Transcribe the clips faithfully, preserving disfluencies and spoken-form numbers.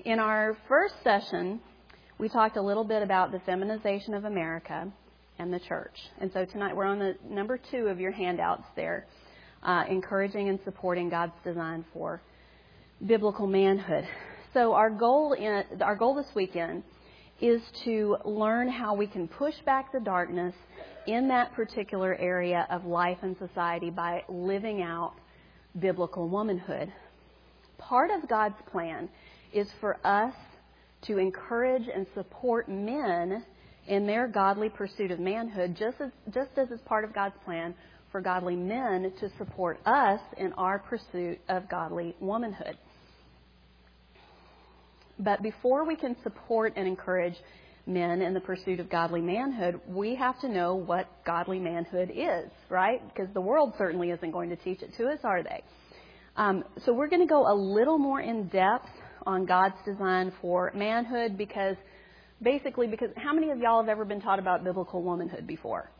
in our first session, we talked a little bit about the feminization of America and the church. And so tonight we're on the number two of your handouts there, uh, encouraging and supporting God's design for biblical manhood. So our goal in our goal this weekend is to learn how we can push back the darkness in that particular area of life and society by living out biblical womanhood. Part of God's plan is for us to encourage and support men in their godly pursuit of manhood, just as, just as it's part of God's plan for godly men to support us in our pursuit of godly womanhood. But before we can support and encourage men in the pursuit of godly manhood, we have to know what godly manhood is, right? Because the world certainly isn't going to teach it to us, are they? Um, so we're going to go a little more in depth on God's design for manhood because basically, because how many of y'all have ever been taught about biblical womanhood before?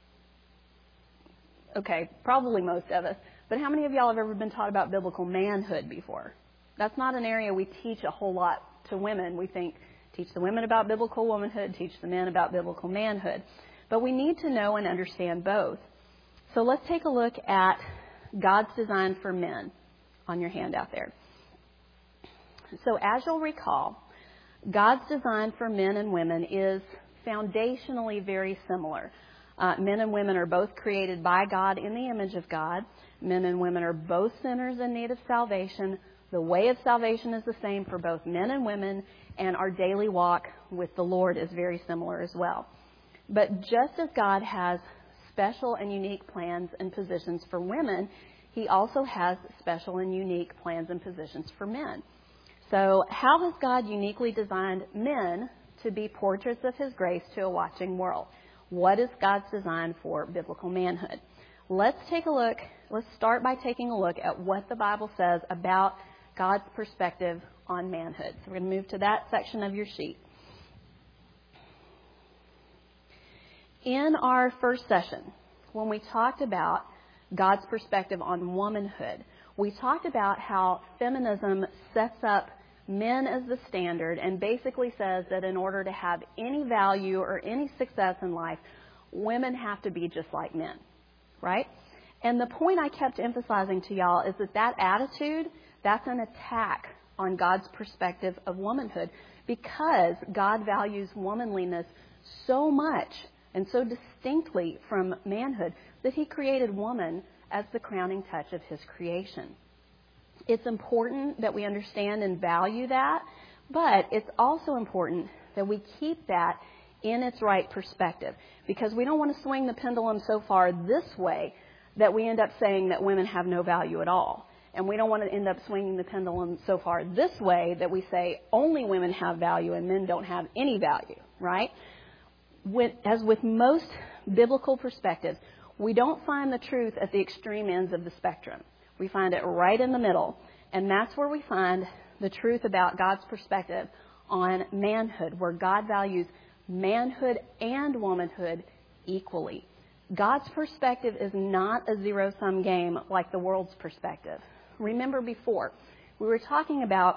Okay, probably most of us. But how many of y'all have ever been taught about biblical manhood before? That's not an area we teach a whole lot to women. We think teach the women about biblical womanhood, teach the men about biblical manhood. But we need to know and understand both. So let's take a look at God's design for men on your handout there. So as you'll recall, God's design for men and women is foundationally very similar. Uh, men and women are both created by God in the image of God. Men and women are both sinners in need of salvation. The way of salvation is the same for both men and women, and our daily walk with the Lord is very similar as well. But just as God has special and unique plans and positions for women, He also has special and unique plans and positions for men. So how has God uniquely designed men to be portraits of His grace to a watching world? What is God's design for biblical manhood? Let's take a look. Let's start by taking a look at what the Bible says about God's perspective on manhood. So we're going to move to that section of your sheet. In our first session, when we talked about God's perspective on womanhood, we talked about how feminism sets up men as the standard and basically says that in order to have any value or any success in life, women have to be just like men, right? And the point I kept emphasizing to y'all is that that attitude, that's an attack on God's perspective of womanhood because God values womanliness so much and so distinctly from manhood that He created woman as the crowning touch of His creation. It's important that we understand and value that, but it's also important that we keep that in its right perspective because we don't want to swing the pendulum so far this way that we end up saying that women have no value at all. And we don't want to end up swinging the pendulum so far this way that we say only women have value and men don't have any value, right? With, as with most biblical perspectives, we don't find the truth at the extreme ends of the spectrum. We find it right in the middle. And that's where we find the truth about God's perspective on manhood, where God values manhood and womanhood equally. God's perspective is not a zero-sum game like the world's perspective. Remember before, we were talking about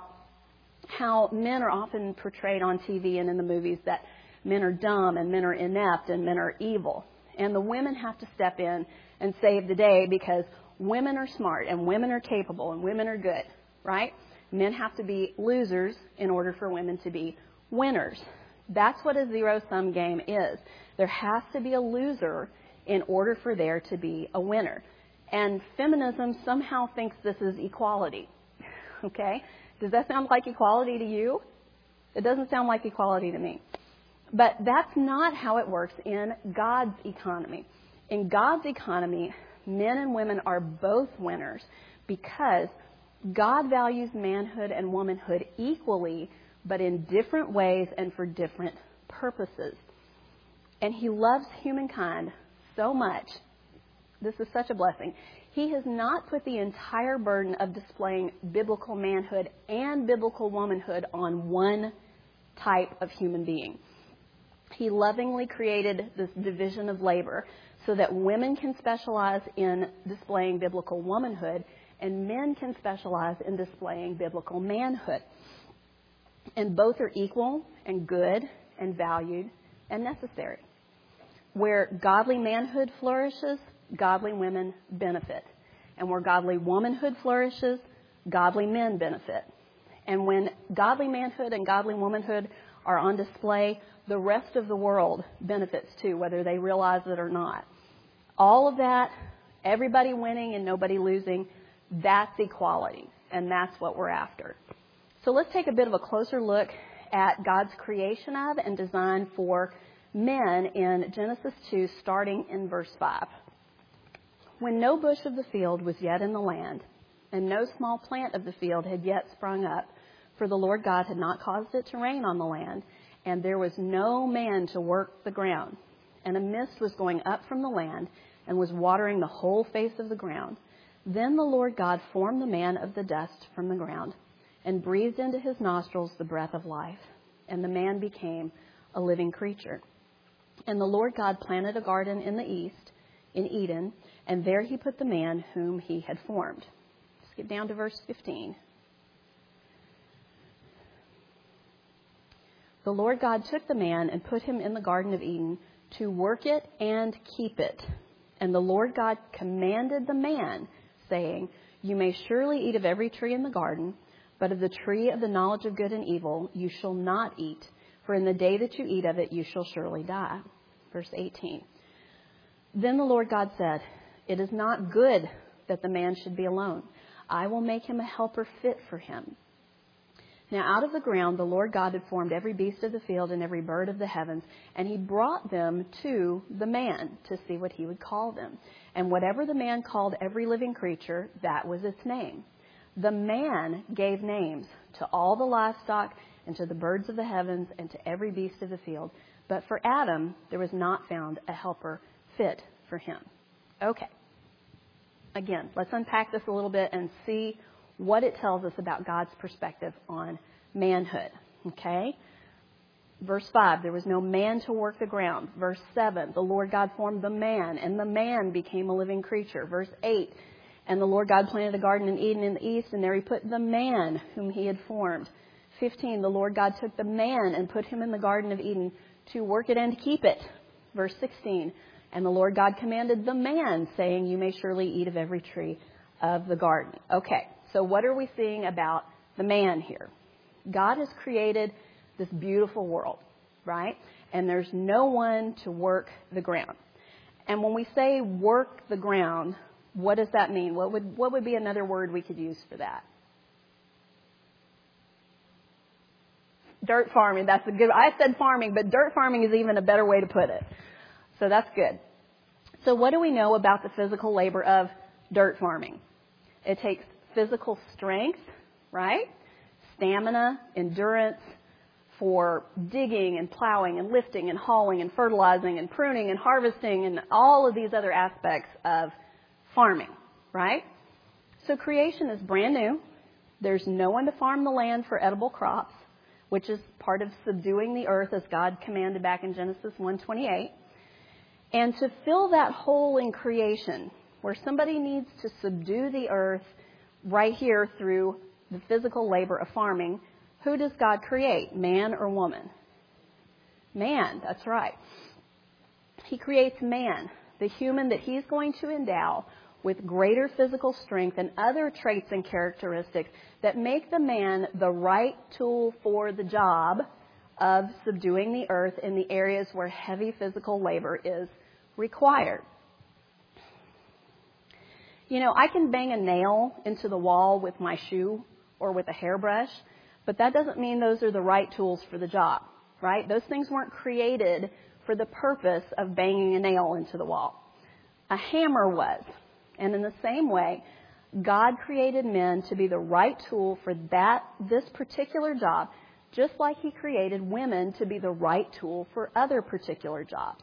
how men are often portrayed on T V and in the movies that men are dumb and men are inept and men are evil. And the women have to step in and save the day because women are smart and women are capable and women are good, right? Men have to be losers in order for women to be winners. That's what a zero-sum game is. There has to be a loser in order for there to be a winner. And feminism somehow thinks this is equality. Okay? Does that sound like equality to you? It doesn't sound like equality to me. But that's not how it works in God's economy. In God's economy, men and women are both winners because God values manhood and womanhood equally, but in different ways and for different purposes. And He loves humankind so much. This is such a blessing. He has not put the entire burden of displaying biblical manhood and biblical womanhood on one type of human being. He lovingly created this division of labor so that women can specialize in displaying biblical womanhood and men can specialize in displaying biblical manhood. And both are equal and good and valued and necessary. Where godly manhood flourishes, godly women benefit. And where godly womanhood flourishes, godly men benefit. And when godly manhood and godly womanhood are on display, the rest of the world benefits too, whether they realize it or not. All of that, everybody winning and nobody losing, that's equality. And that's what we're after. So let's take a bit of a closer look at God's creation of and design for men in Genesis two, starting in verse five. When no bush of the field was yet in the land, and no small plant of the field had yet sprung up, for the Lord God had not caused it to rain on the land, and there was no man to work the ground. And a mist was going up from the land, and was watering the whole face of the ground. Then the Lord God formed the man of the dust from the ground, and breathed into his nostrils the breath of life, and the man became a living creature. And the Lord God planted a garden in the east, in Eden, and there he put the man whom he had formed. Skip down to verse fifteen. The Lord God took the man and put him in the Garden of Eden to work it and keep it. And the Lord God commanded the man, saying, You may surely eat of every tree in the garden, but of the tree of the knowledge of good and evil you shall not eat, for in the day that you eat of it you shall surely die. Verse eighteen. Then the Lord God said, It is not good that the man should be alone. I will make him a helper fit for him. Now out of the ground the Lord God had formed every beast of the field and every bird of the heavens, and he brought them to the man to see what he would call them. And whatever the man called every living creature, that was its name. The man gave names to all the livestock and to the birds of the heavens and to every beast of the field. But for Adam there was not found a helper fit for him. Okay. Again, let's unpack this a little bit and see what it tells us about God's perspective on manhood. Okay? Verse five, there was no man to work the ground. Verse seven, the Lord God formed the man, and the man became a living creature. Verse eight, and the Lord God planted a garden in Eden in the east, and there he put the man whom he had formed. fifteen, the Lord God took the man and put him in the Garden of Eden to work it and to keep it. Verse sixteen, and the Lord God commanded the man, saying, You may surely eat of every tree of the garden. Okay, so what are we seeing about the man here? God has created this beautiful world, right? And there's no one to work the ground. And when we say work the ground, what does that mean? What would what would be another word we could use for that? Dirt farming. That's a good. I said farming, but dirt farming is even a better way to put it. So that's good. So what do we know about the physical labor of dirt farming? It takes physical strength, right? Stamina, endurance for digging and plowing and lifting and hauling and fertilizing and pruning and harvesting and all of these other aspects of farming, right? So creation is brand new. There's no one to farm the land for edible crops, which is part of subduing the earth as God commanded back in Genesis one twenty-eight. And to fill that hole in creation where somebody needs to subdue the earth right here through the physical labor of farming, who does God create, man or woman? Man, that's right. He creates man, the human that he's going to endow with greater physical strength and other traits and characteristics that make the man the right tool for the job of subduing the earth in the areas where heavy physical labor is required. You know, I can bang a nail into the wall with my shoe or with a hairbrush, but that doesn't mean those are the right tools for the job, right? Those things weren't created for the purpose of banging a nail into the wall. A hammer was. And in the same way, God created men to be the right tool for that, this particular job, just like he created women to be the right tool for other particular jobs.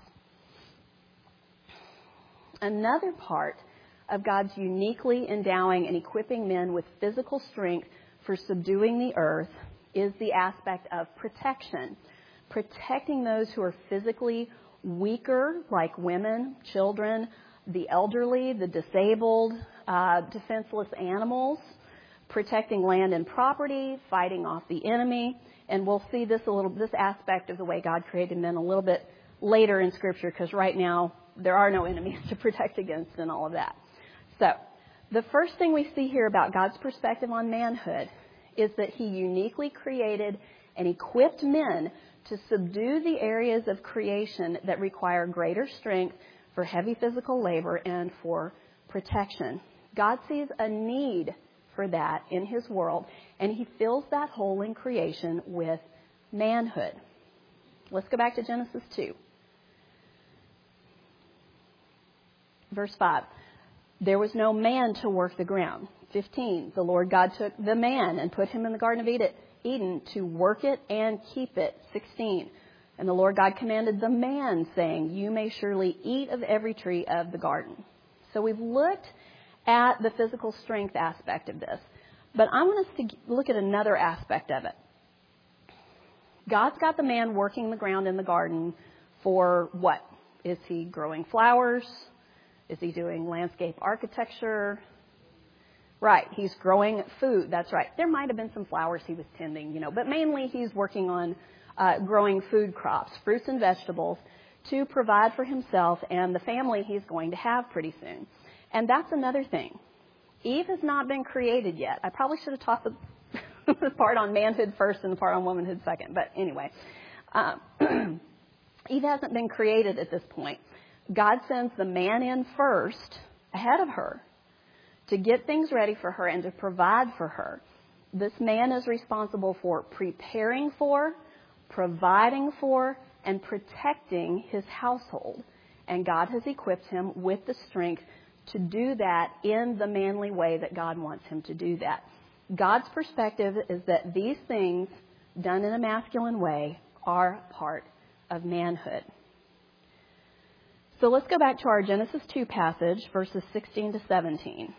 Another part of God's uniquely endowing and equipping men with physical strength for subduing the earth is the aspect of protection. Protecting those who are physically weaker, like women, children, the elderly, the disabled, uh, defenseless animals. protecting land and property, fighting off the enemy. And we'll see this a little, this aspect of the way God created men a little bit later in Scripture, because right now there are no enemies to protect against and all of that. So the first thing we see here about God's perspective on manhood is that he uniquely created and equipped men to subdue the areas of creation that require greater strength for heavy physical labor and for protection. God sees a need for that in his world, and he fills that hole in creation with manhood. Let's go back to Genesis two. Verse five. There was no man to work the ground. fifteen. The Lord God took the man and put him in the Garden of Eden to work it and keep it. sixteen. And the Lord God commanded the man, saying, you may surely eat of every tree of the garden. So we've looked at the physical strength aspect of this. But I want us to look at another aspect of it. God's got the man working the ground in the garden for what? Is he growing flowers? Is he doing landscape architecture? Right, he's growing food. That's right. There might have been some flowers he was tending, you know, but mainly he's working on uh, growing food crops, fruits and vegetables, to provide for himself and the family he's going to have pretty soon. And that's another thing. Eve has not been created yet. I probably should have taught the, the part on manhood first and the part on womanhood second. But anyway, uh, Eve hasn't been created at this point. God sends the man in first, ahead of her, to get things ready for her and to provide for her. This man is responsible for preparing for, providing for, and protecting his household. And God has equipped him with the strength to do that in the manly way that God wants him to do that. God's perspective is that these things, done in a masculine way, are part of manhood. So let's go back to our Genesis two passage, verses sixteen to seventeen.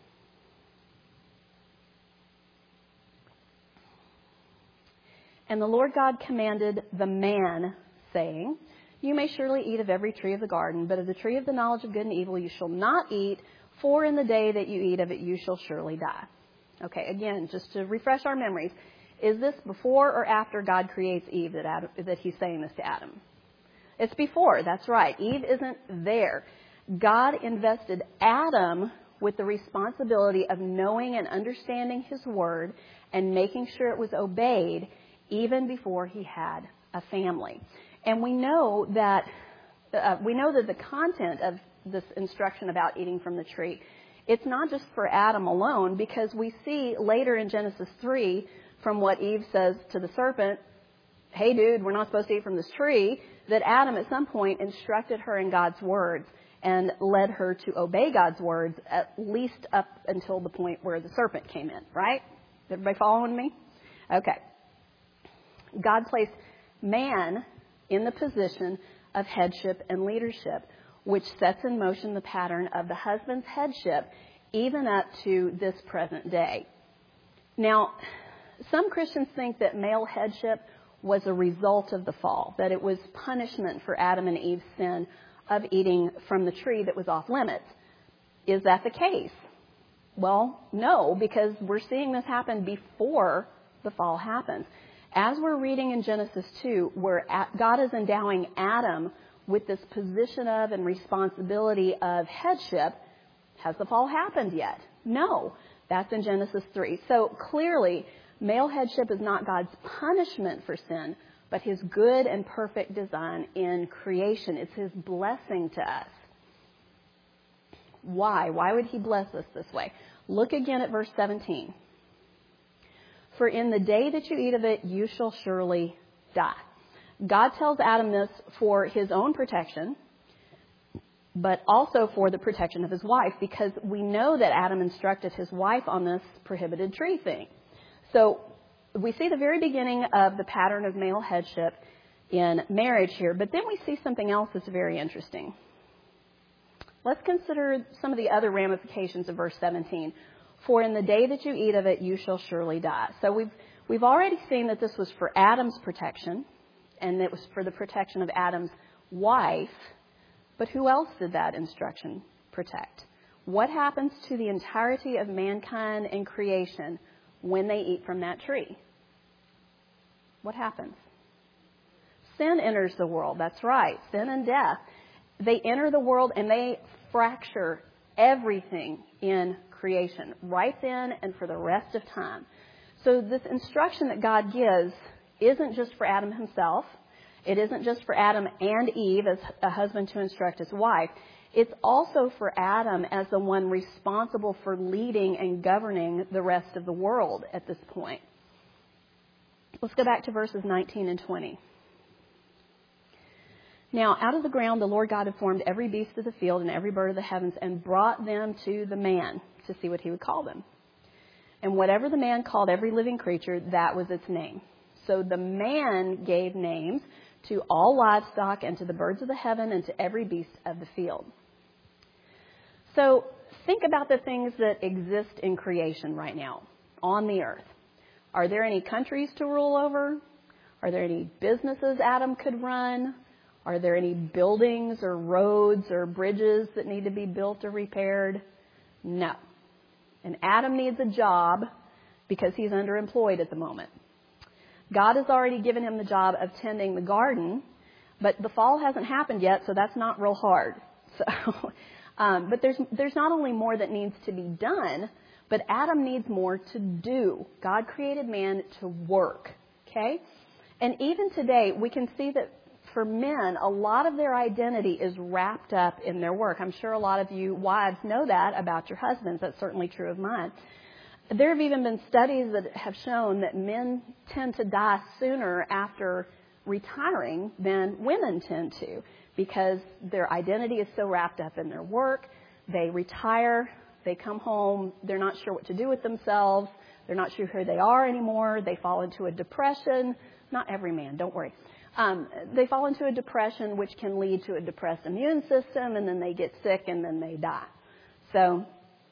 And the Lord God commanded the man, saying, you may surely eat of every tree of the garden, but of the tree of the knowledge of good and evil you shall not eat, for in the day that you eat of it you shall surely die. Okay, again, just to refresh our memories, is this before or after God creates Eve that, Adam, that he's saying this to Adam? It's before, that's right. Eve isn't there. God invested Adam with the responsibility of knowing and understanding his word and making sure it was obeyed even before he had a family. And we know that uh, we know that the content of this instruction about eating from the tree, it's not just for Adam alone, because we see later in Genesis three from what Eve says to the serpent, hey dude, we're not supposed to eat from this tree, that Adam at some point instructed her in God's words and led her to obey God's words, at least up until the point where the serpent came in, right? Everybody following me? Okay. God placed man in the position of headship and leadership, which sets in motion the pattern of the husband's headship even up to this present day. Now, some Christians think that male headship was a result of the fall, that it was punishment for Adam and Eve's sin of eating from the tree that was off limits. Is that the case? Well, no, because we're seeing this happen before the fall happens. As we're reading in Genesis two, where God is endowing Adam with this position of and responsibility of headship, has the fall happened yet? No. That's in Genesis three. So clearly, male headship is not God's punishment for sin, but his good and perfect design in creation. It's his blessing to us. Why? Why would he bless us this way? Look again at verse seventeen. For in the day that you eat of it, you shall surely die. God tells Adam this for his own protection, but also for the protection of his wife, because we know that Adam instructed his wife on this prohibited tree thing. So we see the very beginning of the pattern of male headship in marriage here, but then we see something else that's very interesting. Let's consider some of the other ramifications of verse seventeen. For in the day that you eat of it, you shall surely die. So we've we've already seen that this was for Adam's protection, and it was for the protection of Adam's wife. But who else did that instruction protect? what happens to the entirety of mankind and creation when they eat from that tree? What happens? Sin enters the world. That's right. Sin and death. They enter the world and they fracture everything in creation right then and for the rest of time. So this instruction that God gives isn't just for Adam himself. It isn't just for Adam and Eve as a husband to instruct his wife. It's also for Adam as the one responsible for leading and governing the rest of the world at this point. Let's go back to verses nineteen and twenty. Now, out of the ground the Lord God had formed every beast of the field and every bird of the heavens and brought them to the man to see what he would call them. And whatever the man called every living creature, that was its name. So the man gave names to all livestock and to the birds of the heaven and to every beast of the field. So think about the things that exist in creation right now on the earth. Are there any countries to rule over? Are there any businesses Adam could run? Are there any buildings or roads or bridges that need to be built or repaired? No. And Adam needs a job because he's underemployed at the moment. God has already given him the job of tending the garden, but the fall hasn't happened yet, so that's not real hard. So, um, but there's there's not only more that needs to be done, but Adam needs more to do. God created man to work, okay? And even today, we can see that for men, a lot of their identity is wrapped up in their work. I'm sure a lot of you wives know that about your husbands. That's certainly true of mine. There have even been studies that have shown that men tend to die sooner after retiring than women tend to because their identity is so wrapped up in their work. They retire, they come home, they're not sure what to do with themselves, they're not sure who they are anymore, they fall into a depression. Not every man, don't worry. Um, they fall into a depression which can lead to a depressed immune system, and then they get sick and then they die. So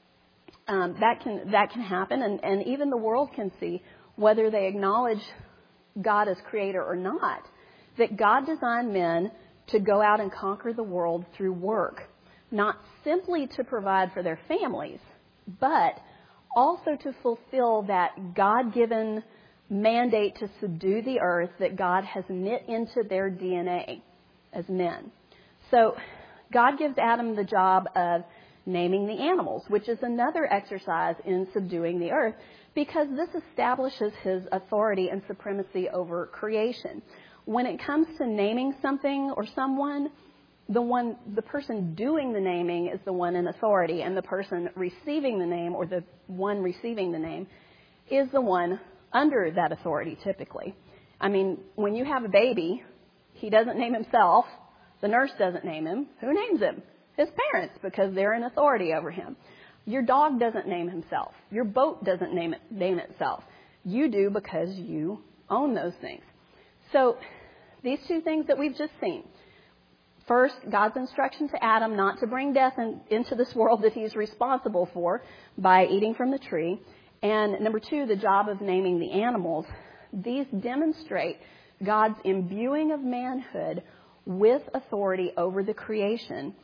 um, that can that can happen, and, and even the world can see, whether they acknowledge God as creator or not, that God designed men to go out and conquer the world through work, not simply to provide for their families, but also to fulfill that God-given mandate to subdue the earth that God has knit into their D N A as men. So God gives Adam the job of naming the animals, which is another exercise in subduing the earth, because this establishes his authority and supremacy over creation. When it comes to naming something or someone, the one, the person doing the naming is the one in authority, and the person receiving the name, or the one receiving the name, is the one under that authority typically. I mean, when you have a baby, he doesn't name himself. The nurse doesn't name him. Who names him? His parents, because they're in authority over him. Your dog doesn't name himself. Your boat doesn't name it, name itself. You do because you own those things. So these two things that we've just seen. First, God's instruction to Adam not to bring death in, into this world that he's responsible for by eating from the tree. And number two, the job of naming the animals. These demonstrate God's imbuing of manhood with authority over the creation.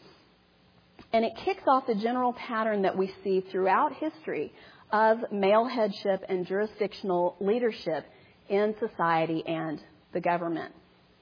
And it kicks off the general pattern that we see throughout history of male headship and jurisdictional leadership in society and the government.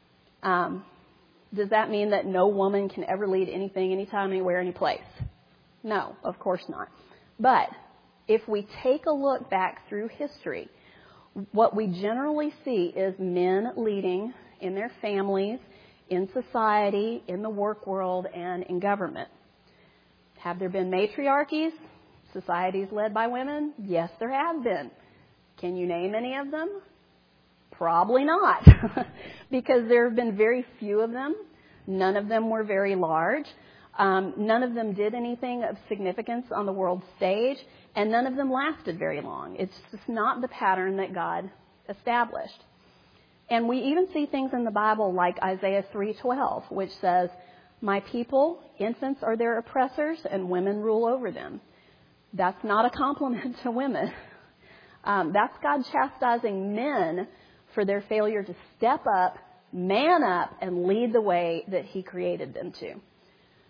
Um, does that mean that no woman can ever lead anything, anytime, anywhere, any place? No, of course not. But if we take a look back through history, what we generally see is men leading in their families, in society, in the work world, and in government. Have there been matriarchies, societies led by women? Yes, there have been. Can you name any of them? Probably not, because there have been very few of them. None of them were very large. Um, none of them did anything of significance on the world stage, and none of them lasted very long. It's just not the pattern that God established. And we even see things in the Bible like Isaiah three twelve, which says, "My people, infants are their oppressors, and women rule over them." That's not a compliment to women. Um, that's God chastising men for their failure to step up, man up, and lead the way that he created them to.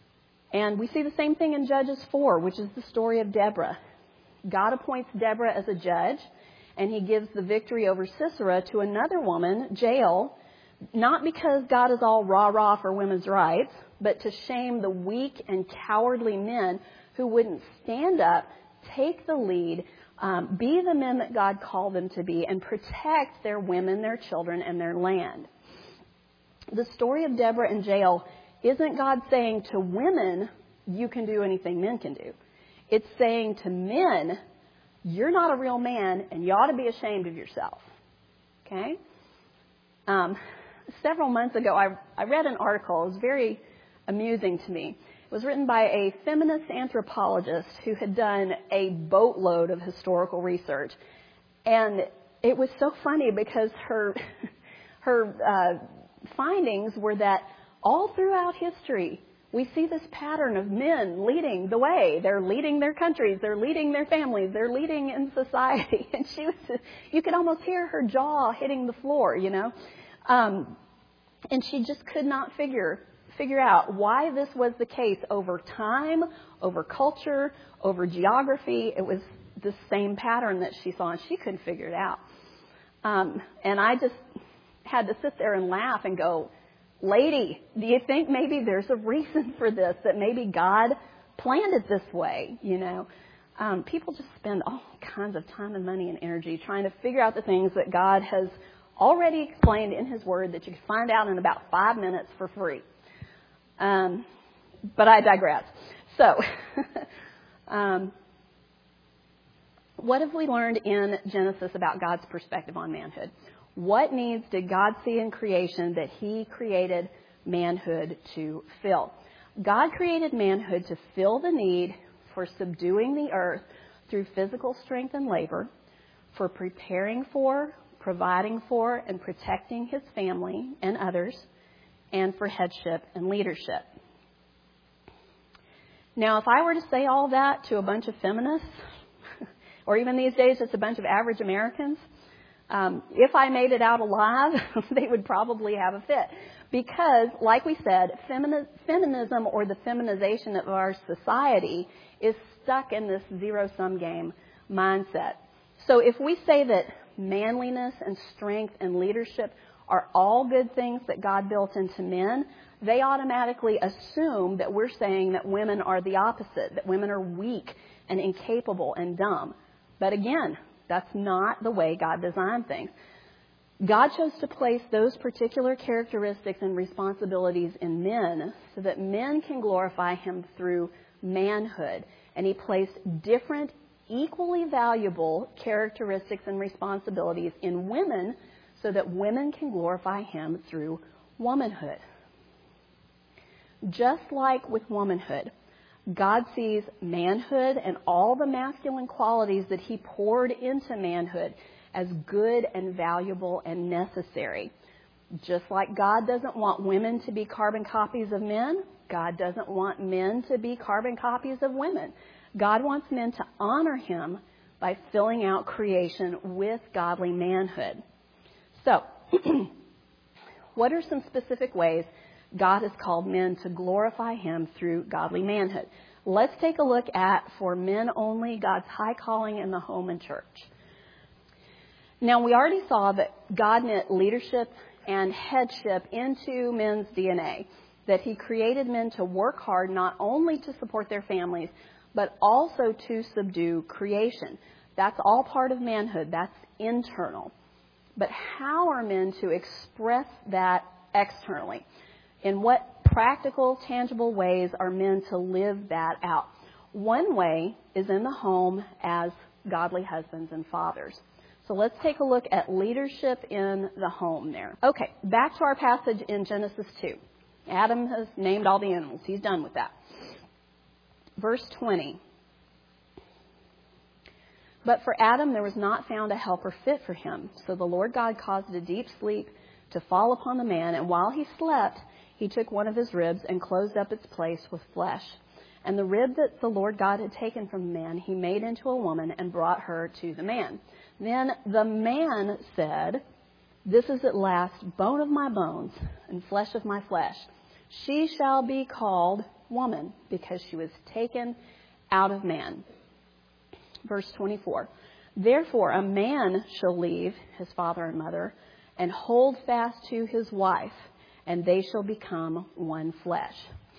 And we see the same thing in Judges four, which is the story of Deborah. God appoints Deborah as a judge, and he gives the victory over Sisera to another woman, Jael, not because God is all rah-rah for women's rights, but to shame the weak and cowardly men who wouldn't stand up, take the lead, um, be the men that God called them to be, and protect their women, their children, and their land. The story of Deborah and Jael isn't God saying to women, you can do anything men can do. It's saying to men, you're not a real man, and you ought to be ashamed of yourself. Okay? Um, several months ago, I, I read an article. It was very amusing to me. It was written by a feminist anthropologist who had done a boatload of historical research. And it was so funny because her, her uh, findings were that all throughout history, we see this pattern of men leading the way. They're leading their countries. They're leading their families. They're leading in society. And she was, you could almost hear her jaw hitting the floor, you know. Um, and she just could not figure figure out why this was the case over time, over culture, over geography. It was the same pattern that she saw, and she couldn't figure it out. Um, and I just had to sit there and laugh and go, lady, do you think maybe there's a reason for this, that maybe God planned it this way, you know? Um, people just spend all kinds of time and money and energy trying to figure out the things that God has already explained in His Word that you can find out in about five minutes for free. Um, but I digress. So, um, what have we learned in Genesis about God's perspective on manhood? What needs did God see in creation that He created manhood to fill? God created manhood to fill the need for subduing the earth through physical strength and labor, for preparing for, providing for, and protecting His family and others, and for headship and leadership. Now, if I were to say all that to a bunch of feminists, or even these days just a bunch of average Americans, Um, if I made it out alive, they would probably have a fit. Because, like we said, femini- feminism or the feminization of our society is stuck in this zero-sum game mindset. So if we say that manliness and strength and leadership are all good things that God built into men, they automatically assume that we're saying that women are the opposite, that women are weak and incapable and dumb. But again, that's not the way God designed things. God chose to place those particular characteristics and responsibilities in men so that men can glorify Him through manhood. And He placed different, equally valuable characteristics and responsibilities in women so that women can glorify Him through womanhood. Just like with womanhood, God sees manhood and all the masculine qualities that He poured into manhood as good and valuable and necessary. Just like God doesn't want women to be carbon copies of men, God doesn't want men to be carbon copies of women. God wants men to honor Him by filling out creation with godly manhood. So, what are some specific ways God has called men to glorify Him through godly manhood? Let's take a look at, for men only, God's high calling in the home and church. Now, we already saw that God knit leadership and headship into men's D N A, that He created men to work hard not only to support their families, but also to subdue creation. That's all part of manhood. That's internal. But how are men to express that externally? In what practical, tangible ways are men to live that out? One way is in the home as godly husbands and fathers. So let's take a look at leadership in the home there. Okay, back to our passage in Genesis two. Adam has named all the animals. He's done with that. Verse twenty. But for Adam there was not found a helper fit for him. So the Lord God caused a deep sleep to fall upon the man, and while he slept, He took one of his ribs and closed up its place with flesh. And the rib that the Lord God had taken from the man, He made into a woman and brought her to the man. Then the man said, "This is at last bone of my bones and flesh of my flesh. She shall be called woman, because she was taken out of man. Verse twenty-four. Therefore, a man shall leave his father and mother and hold fast to his wife, and they shall become one flesh.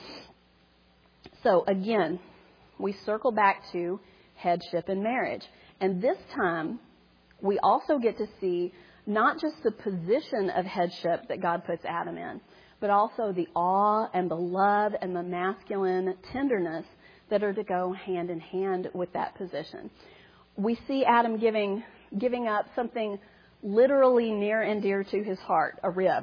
So again, we circle back to headship in marriage. And this time, we also get to see not just the position of headship that God puts Adam in, but also the awe and the love and the masculine tenderness that are to go hand in hand with that position. We see Adam giving giving up something literally near and dear to his heart, a rib,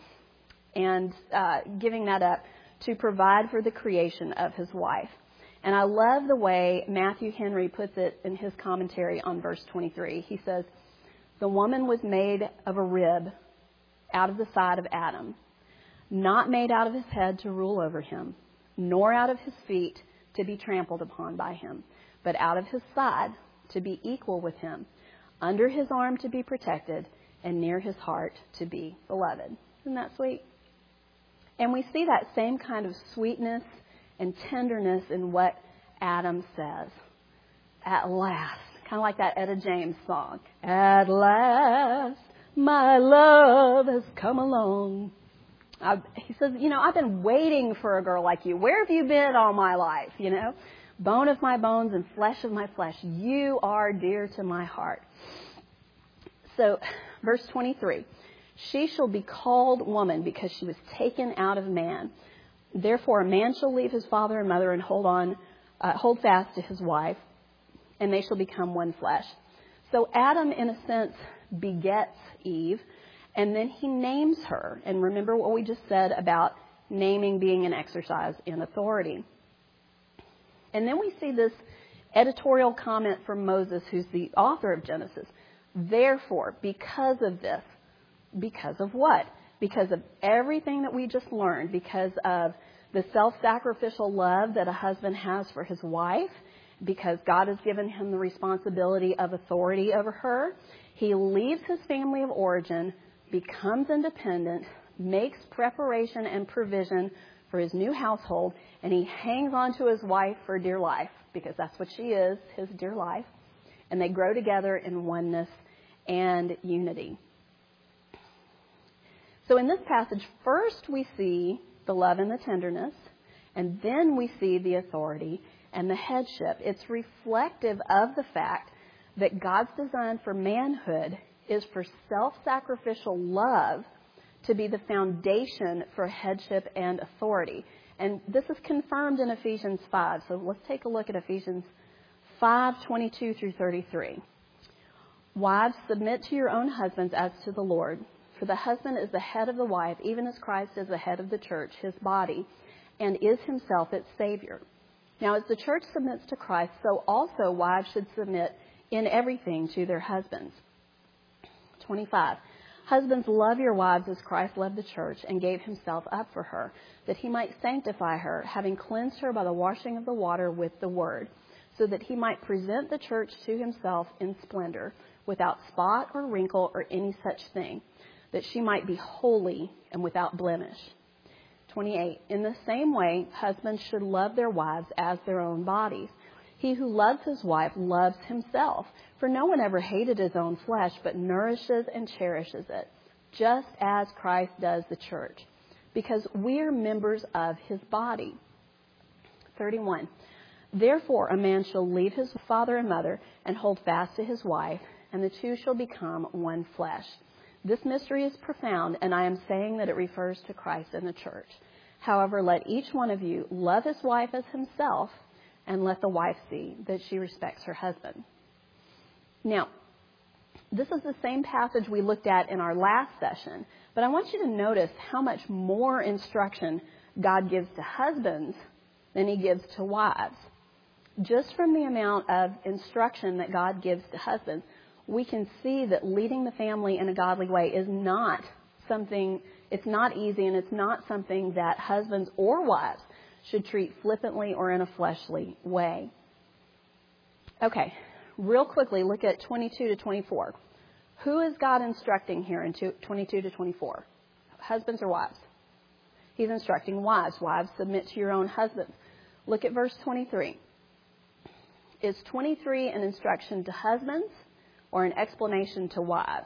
and uh, giving that up to provide for the creation of his wife. And I love the way Matthew Henry puts it in his commentary on verse twenty-three. He says, the woman was made of a rib out of the side of Adam, not made out of his head to rule over him, nor out of his feet to be trampled upon by him, but out of his side to be equal with him, under his arm to be protected, and near his heart to be beloved. Isn't that sweet? And we see that same kind of sweetness and tenderness in what Adam says. At last. Kind of like that Etta James song. At last, my love has come along. I, he says, you know, I've been waiting for a girl like you. Where have you been all my life, you know? Bone of my bones and flesh of my flesh. You are dear to my heart. So, verse twenty-three. She shall be called woman because she was taken out of man. Therefore, a man shall leave his father and mother and hold on, uh, hold fast to his wife, and they shall become one flesh. So Adam, in a sense, begets Eve, and then he names her. And remember what we just said about naming being an exercise in authority. And then we see this editorial comment from Moses, who's the author of Genesis. Therefore, because of this, because of what? Because of everything that we just learned, because of the self-sacrificial love that a husband has for his wife, because God has given him the responsibility of authority over her, he leaves his family of origin, becomes independent, makes preparation and provision for his new household, and he hangs on to his wife for dear life, because that's what she is, his dear life, and they grow together in oneness and unity. So in this passage, first we see the love and the tenderness, and then we see the authority and the headship. It's reflective of the fact that God's design for manhood is for self-sacrificial love to be the foundation for headship and authority. And this is confirmed in Ephesians five. So let's take a look at Ephesians five, twenty-two through thirty-three. Wives, submit to your own husbands as to the Lord. For the husband is the head of the wife, even as Christ is the head of the church, his body, and is himself its Savior. Now, as the church submits to Christ, so also wives should submit in everything to their husbands. twenty-five. Husbands, love your wives as Christ loved the church and gave himself up for her, that he might sanctify her, having cleansed her by the washing of the water with the word, so that he might present the church to himself in splendor, without spot or wrinkle or any such thing, that she might be holy and without blemish. twenty-eight. In the same way, husbands should love their wives as their own bodies. He who loves his wife loves himself, for no one ever hated his own flesh, but nourishes and cherishes it, just as Christ does the church, because we are members of his body. thirty-one. Therefore, a man shall leave his father and mother and hold fast to his wife, and the two shall become one flesh. This mystery is profound, and I am saying that it refers to Christ and the church. However, let each one of you love his wife as himself, and let the wife see that she respects her husband. Now, this is the same passage we looked at in our last session, but I want you to notice how much more instruction God gives to husbands than he gives to wives. Just from the amount of instruction that God gives to husbands, we can see that leading the family in a godly way is not something, it's not easy, and it's not something that husbands or wives should treat flippantly or in a fleshly way. Okay, real quickly, look at twenty-two to twenty-four. Who is God instructing here in twenty-two to twenty-four? Husbands or wives? He's instructing wives. Wives, submit to your own husbands. Look at verse twenty-three. Is twenty-three an instruction to husbands or an explanation to wives?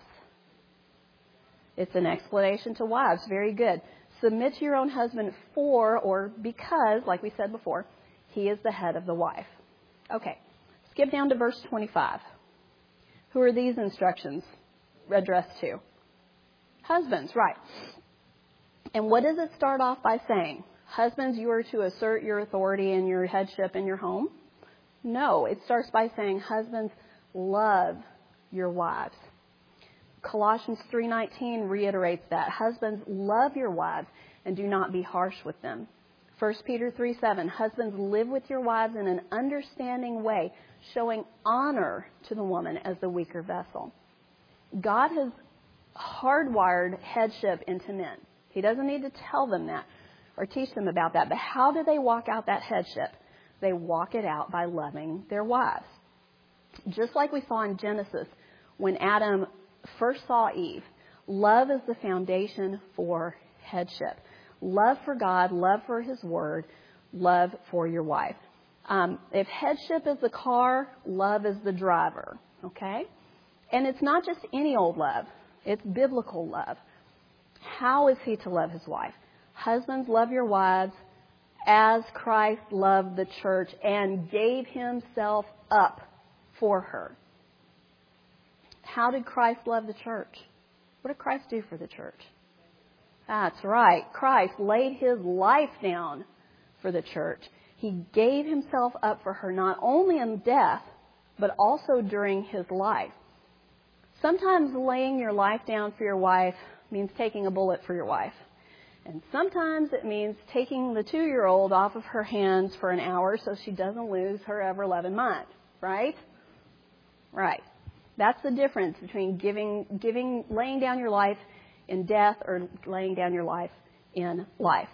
It's an explanation to wives. Very good. Submit to your own husband for or because, like we said before, he is the head of the wife. Okay. Skip down to verse twenty-five. Who are these instructions addressed to? Husbands, right. And what does it start off by saying? Husbands, you are to assert your authority and your headship in your home? No, it starts by saying, husbands, love your wives. Colossians three nineteen reiterates that. Husbands, love your wives and do not be harsh with them. First Peter three seven, husbands, live with your wives in an understanding way, showing honor to the woman as the weaker vessel. God has hardwired headship into men. He doesn't need to tell them that or teach them about that. But how do they walk out that headship? They walk it out by loving their wives. Just like we saw in Genesis when Adam first saw Eve, love is the foundation for headship. Love for God, love for His Word, love for your wife. Um, if headship is the car, love is the driver, okay? And it's not just any old love. It's biblical love. How is he to love his wife? Husbands, love your wives as Christ loved the church and gave himself up for her. How did Christ love the church? What did Christ do for the church? That's right. Christ laid his life down for the church. He gave himself up for her not only in death, but also during his life. Sometimes laying your life down for your wife means taking a bullet for your wife. And sometimes it means taking the two-year-old off of her hands for an hour so she doesn't lose her ever-loving mind. Right? Right. That's the difference between giving, giving, laying down your life in death or laying down your life in life.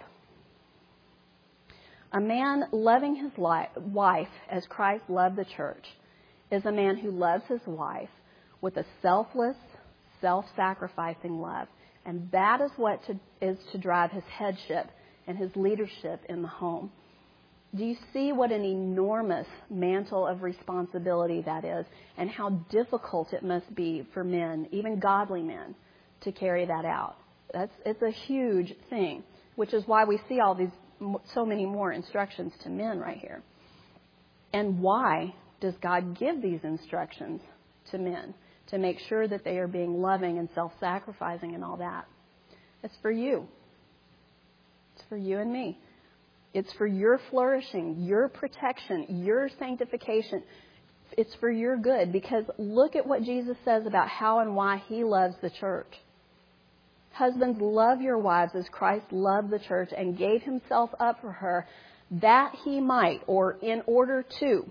A man loving his life, wife as Christ loved the church is a man who loves his wife with a selfless, self-sacrificing love. And that is what to, is to drive his headship and his leadership in the home. Do you see what an enormous mantle of responsibility that is and how difficult it must be for men, even godly men, to carry that out? That's, it's a huge thing, which is why we see all these, so many more instructions to men right here. And why does God give these instructions to men? To make sure that they are being loving and self-sacrificing and all that. It's for you. It's for you and me. It's for your flourishing, your protection, your sanctification. It's for your good, because look at what Jesus says about how and why he loves the church. Husbands, love your wives as Christ loved the church and gave himself up for her, that he might, or in order to,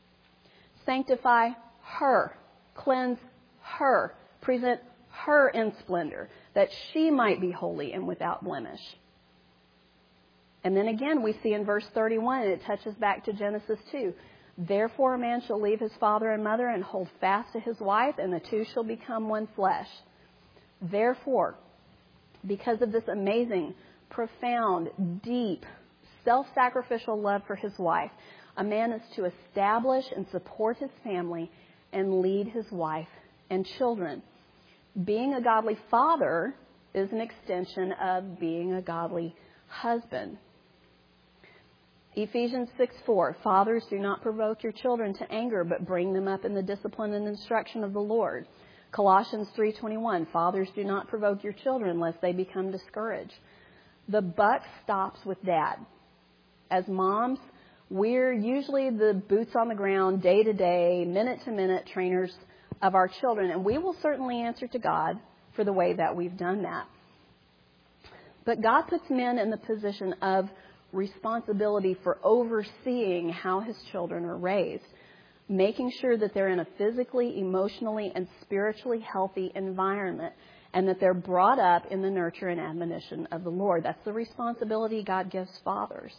sanctify her, cleanse her, present her in splendor, that she might be holy and without blemish. And then again, we see in verse thirty-one, and it touches back to Genesis two. Therefore a man shall leave his father and mother and hold fast to his wife, and the two shall become one flesh. Therefore, because of this amazing, profound, deep, self-sacrificial love for his wife, a man is to establish and support his family and lead his wife and children. Being a godly father is an extension of being a godly husband. Ephesians six four, fathers, do not provoke your children to anger, but bring them up in the discipline and instruction of the Lord. Colossians three twenty-one, fathers, do not provoke your children lest they become discouraged. The buck stops with dad. As moms, we're usually the boots on the ground, day to day, minute to minute trainers of our children, and we will certainly answer to God for the way that we've done that. But God puts men in the position of responsibility for overseeing how his children are raised, making sure that they're in a physically, emotionally, and spiritually healthy environment, and that they're brought up in the nurture and admonition of the Lord. That's the responsibility God gives fathers.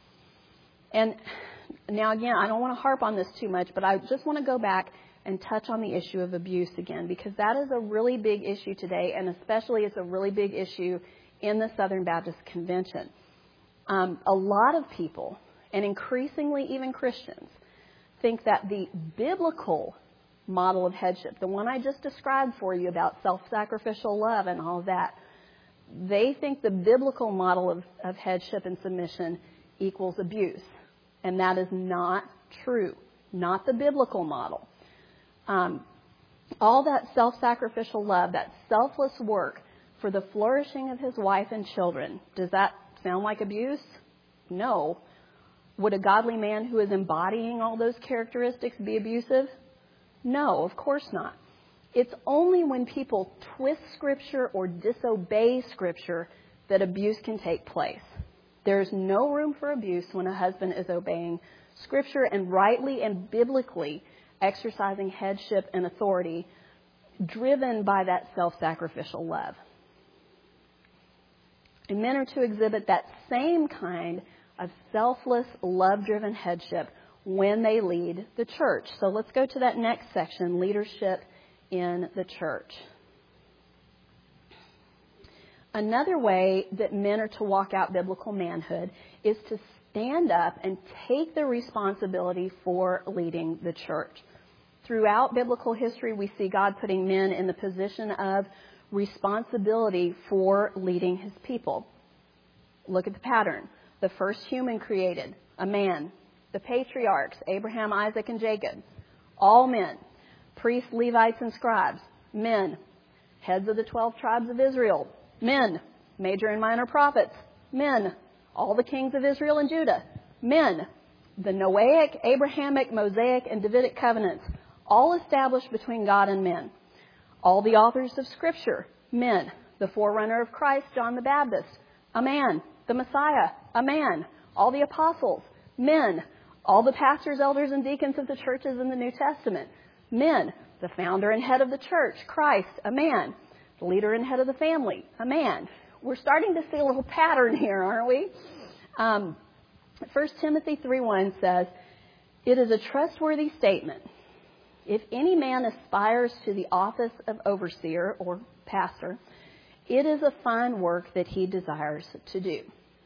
And now, again, I don't want to harp on this too much, but I just want to go back and touch on the issue of abuse again, because that is a really big issue today, and especially it's a really big issue in the Southern Baptist Convention. Um, a lot of people, and increasingly even Christians, think that the biblical model of headship, the one I just described for you about self-sacrificial love and all of that, they think the biblical model of, of headship and submission equals abuse. And that is not true. Not the biblical model. Um, all that self-sacrificial love, that selfless work for the flourishing of his wife and children, does that sound like abuse? No. Would a godly man who is embodying all those characteristics be abusive? No, of course not. It's only when people twist Scripture or disobey Scripture that abuse can take place. There's no room for abuse when a husband is obeying Scripture and rightly and biblically exercising headship and authority driven by that self-sacrificial love. And men are to exhibit that same kind of selfless, love-driven headship when they lead the church. So let's go to that next section, leadership in the church. Another way that men are to walk out biblical manhood is to stand up and take the responsibility for leading the church. Throughout biblical history, we see God putting men in the position of responsibility for leading his people. Look at the pattern. The first human created, a man. The patriarchs, Abraham, Isaac, and Jacob, all men. Priests, Levites, and scribes, men. Heads of the twelve tribes of Israel, men. Major and minor prophets, men. All the kings of Israel and Judah, men. The Noahic, Abrahamic, Mosaic, and Davidic covenants, all established between God and men. All the authors of Scripture, men. The forerunner of Christ, John the Baptist, a man. The Messiah, a man. All the apostles, men. All the pastors, elders, and deacons of the churches in the New Testament, men. The founder and head of the church, Christ, a man. The leader and head of the family, a man. We're starting to see a little pattern here, aren't we? Um, First Timothy three one says, "It is a trustworthy statement. If any man aspires to the office of overseer or pastor, it is a fine work that he desires to do."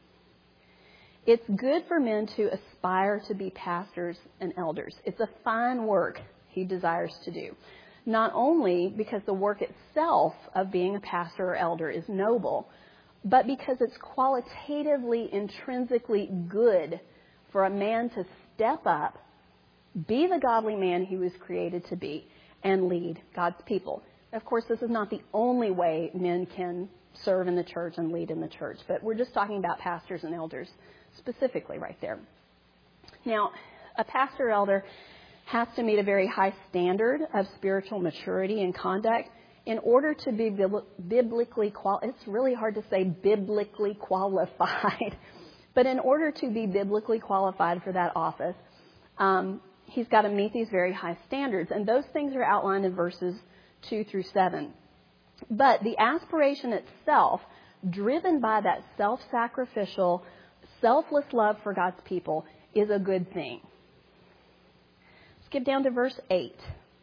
It's good for men to aspire to be pastors and elders. It's a fine work he desires to do. Not only because the work itself of being a pastor or elder is noble, but because it's qualitatively, intrinsically good for a man to step up, be the godly man he was created to be, and lead God's people. Of course, this is not the only way men can serve in the church and lead in the church, but we're just talking about pastors and elders specifically right there. Now, a pastor or elder has to meet a very high standard of spiritual maturity and conduct in order to be biblically qualified. It's really hard to say biblically qualified, but in order to be biblically qualified for that office, um, he's got to meet these very high standards, and those things are outlined in verses two through seven. But the aspiration itself, driven by that self-sacrificial, selfless love for God's people, is a good thing. Skip down to verse eight.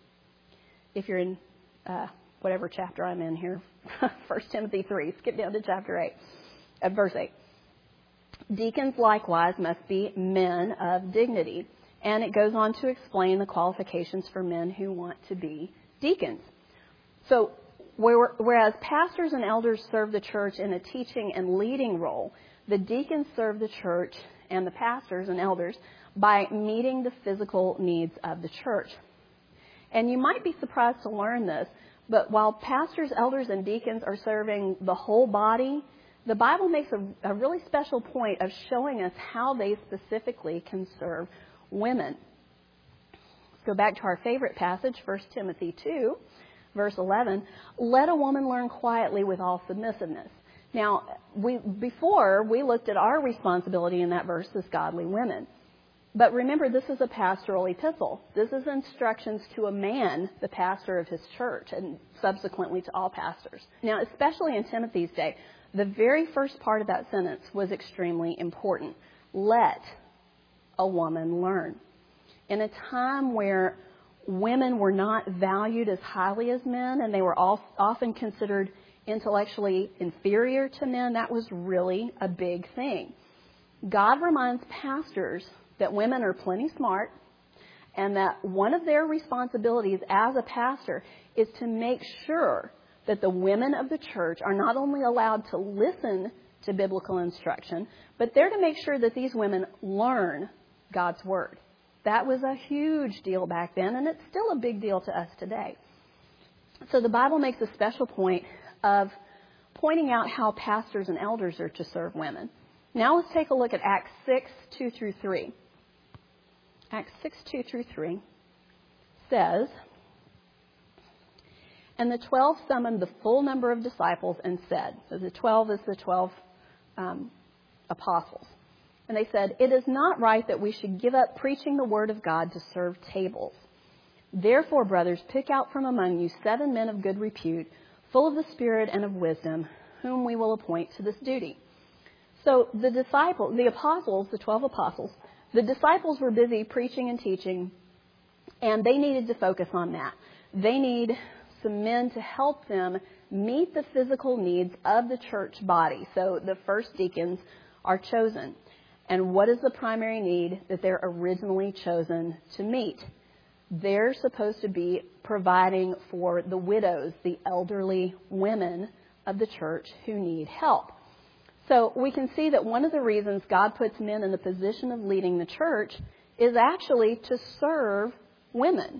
If you're in uh, whatever chapter I'm in here, First Timothy three, skip down to chapter eight, uh, verse eight. "Deacons likewise must be men of dignity." And it goes on to explain the qualifications for men who want to be deacons. So whereas pastors and elders serve the church in a teaching and leading role, the deacons serve the church and the pastors and elders by meeting the physical needs of the church. And you might be surprised to learn this, but while pastors, elders, and deacons are serving the whole body, the Bible makes a, a really special point of showing us how they specifically can serve women. Let's go back to our favorite passage, First Timothy two, verse eleven. "Let a woman learn quietly with all submissiveness." Now, we before we looked at our responsibility in that verse as godly women. But remember, this is a pastoral epistle. This is instructions to a man, the pastor of his church, and subsequently to all pastors. Now, especially in Timothy's day, the very first part of that sentence was extremely important. Let a woman learn. In a time where women were not valued as highly as men, and they were all, often considered intellectually inferior to men. That was really a big thing. God reminds pastors that women are plenty smart, and that one of their responsibilities as a pastor is to make sure that the women of the church are not only allowed to listen to biblical instruction, but they're to make sure that these women learn God's Word. That was a huge deal back then, and it's still a big deal to us today. So the Bible makes a special point of pointing out how pastors and elders are to serve women. Now let's take a look at Acts six, two through three. Acts six, two through three says, "And the twelve summoned the full number of disciples and said," so the twelve is the twelve um, apostles, "and they said, 'It is not right that we should give up preaching the word of God to serve tables. Therefore, brothers, pick out from among you seven men of good repute, full of the Spirit and of wisdom, whom we will appoint to this duty.'" So the disciples, the apostles, the twelve apostles, the disciples were busy preaching and teaching, and they needed to focus on that. They need some men to help them meet the physical needs of the church body. So the first deacons are chosen. And what is the primary need that they're originally chosen to meet? They're supposed to be providing for the widows, the elderly women of the church who need help. So we can see that one of the reasons God puts men in the position of leading the church is actually to serve women.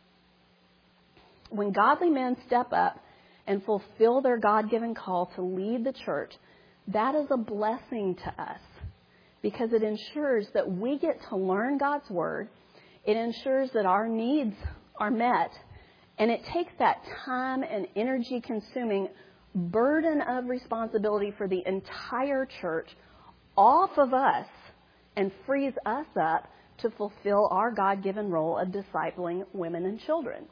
When godly men step up and fulfill their God-given call to lead the church, that is a blessing to us because it ensures that we get to learn God's Word. It ensures that our needs are met, and it takes that time and energy-consuming burden of responsibility for the entire church off of us and frees us up to fulfill our God-given role of discipling women and children.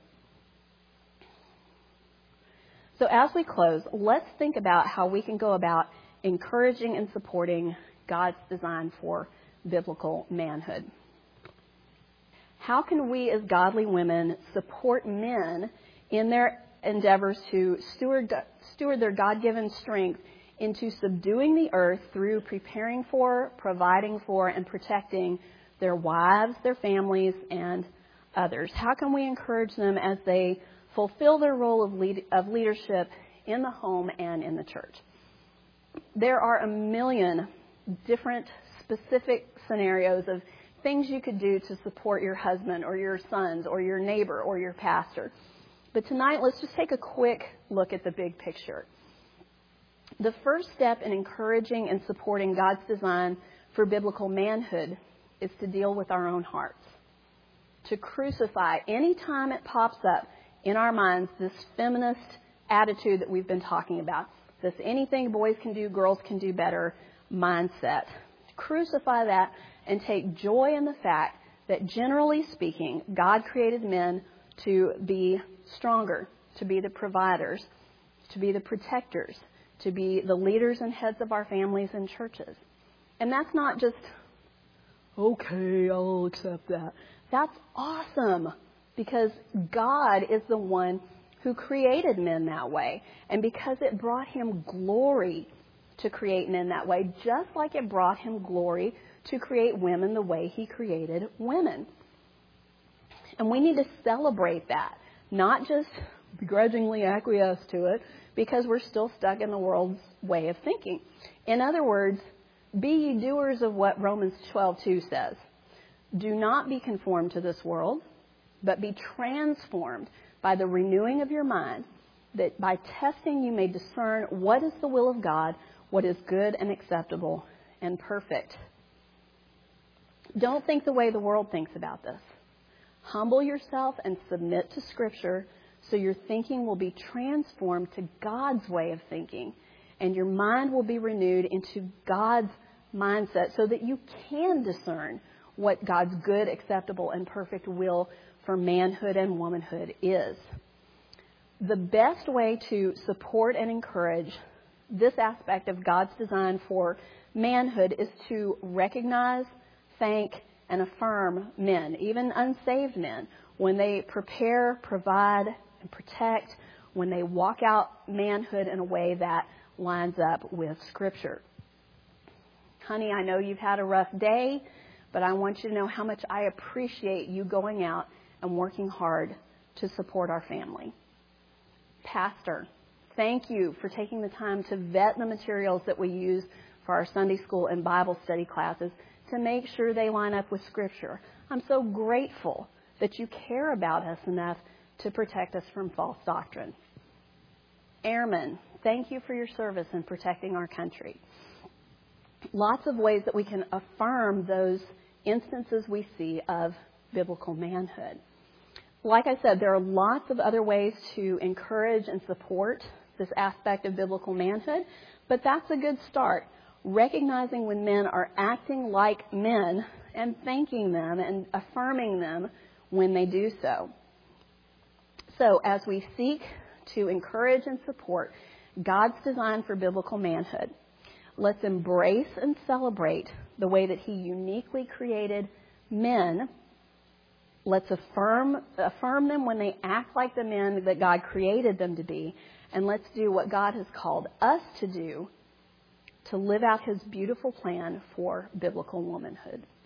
So as we close, let's think about how we can go about encouraging and supporting God's design for biblical manhood. How can we as godly women support men in their endeavors to steward, steward their God-given strength into subduing the earth through preparing for, providing for, and protecting their wives, their families, and others? How can we encourage them as they fulfill their role of, lead, of leadership in the home and in the church? There are a million different specific scenarios of things you could do to support your husband or your sons or your neighbor or your pastor. But tonight, let's just take a quick look at the big picture. The first step in encouraging and supporting God's design for biblical manhood is to deal with our own hearts. To crucify any time it pops up in our minds this feminist attitude that we've been talking about, this anything boys can do, girls can do better mindset. Crucify that and take joy in the fact that generally speaking, God created men to be stronger, to be the providers, to be the protectors, to be the leaders and heads of our families and churches. And that's not just, okay, I'll accept that. That's awesome because God is the one who created men that way. And because it brought him glory to create men that way, just like it brought him glory to create women the way he created women. And we need to celebrate that, not just begrudgingly acquiesce to it because we're still stuck in the world's way of thinking. In other words, be ye doers of what Romans twelve two says. Do not be conformed to this world, but be transformed by the renewing of your mind, that by testing you may discern what is the will of God, what is good and acceptable and perfect. Don't think the way the world thinks about this. Humble yourself and submit to Scripture so your thinking will be transformed to God's way of thinking, and your mind will be renewed into God's mindset so that you can discern what God's good, acceptable, and perfect will for manhood and womanhood is. The best way to support and encourage this aspect of God's design for manhood is to recognize, thank, and affirm men, even unsaved men, when they prepare, provide, and protect, when they walk out manhood in a way that lines up with Scripture. Honey, I know you've had a rough day, but I want you to know how much I appreciate you going out and working hard to support our family. Pastor, thank you for taking the time to vet the materials that we use for our Sunday school and Bible study classes to make sure they line up with Scripture. I'm so grateful that you care about us enough to protect us from false doctrine. Airmen, thank you for your service in protecting our country. Lots of ways that we can affirm those instances we see of biblical manhood. Like I said, there are lots of other ways to encourage and support this aspect of biblical manhood, but that's a good start. Recognizing when men are acting like men and thanking them and affirming them when they do so. So as we seek to encourage and support God's design for biblical manhood, let's embrace and celebrate the way that He uniquely created men. Let's affirm affirm them when they act like the men that God created them to be. And let's do what God has called us to do to live out His beautiful plan for biblical womanhood.